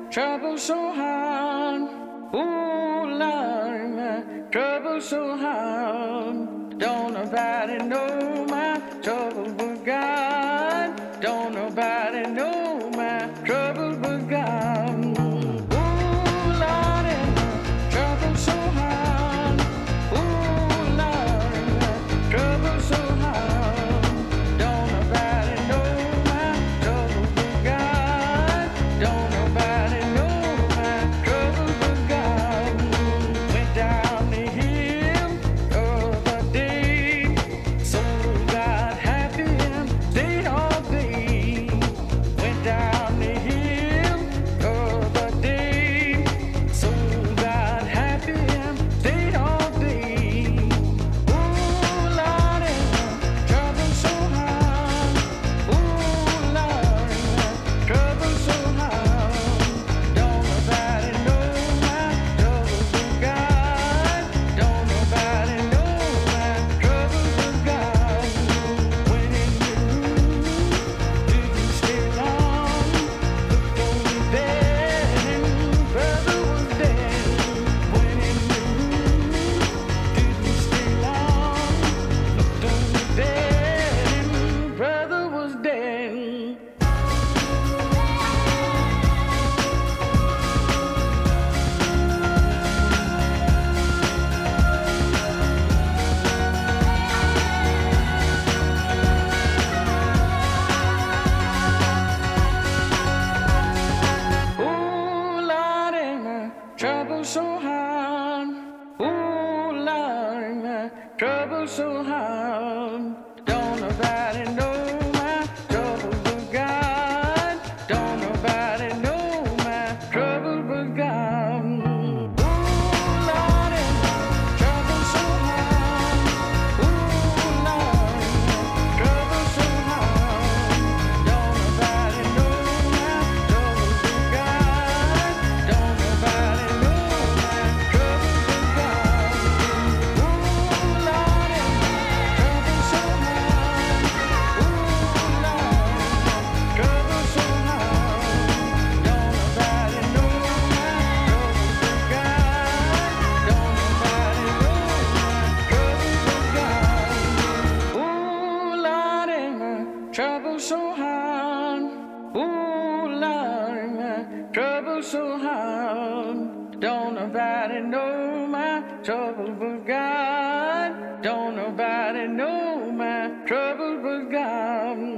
trouble so hard. Ooh, Lord, my trouble so hard. Don't nobody know my trouble but God. Don't nobody know my trouble but God. Ooh, Lord, my trouble so hard. Ooh, Lord, my trouble so hard. Don't nobody know my trouble but God. Don't nobody know my trouble but God. Went down the hill the other day, so got happy and stayed all day. Went down the hill the other day, so got happy and stayed all day. Ooh, Lordy, trouble so hard. Ooh, Lordy, trouble so hard. Don't nobody know my trouble but God. Don't nobody know my trouble but God. Went in the room, didn't stay long. Looked on the bed and brother was dead. Went in the room, didn't stay long. Looked on the bed and brother was dead. Ooh, Lordy, my trouble so hard. Ooh, Lordy, my trouble so hard. Don't nobody know my trouble but God. Don't nobody know my trouble but God. Ooh, Lordy, my trouble so hard. Ooh, Lordy, my trouble so hard. Don't nobody know my trouble but God. Don't nobody know my trouble but God. Ooh, Lordy, my trouble so hard. Ooh, Lordy, my trouble so hard. Don't nobody know my trouble but God. Don't nobody know my trouble but God. Ooh, Lordy, my trouble so hard. Ooh, Lordy, my trouble so hard. Don't nobody know my trouble but God. Don't nobody know my trouble but God.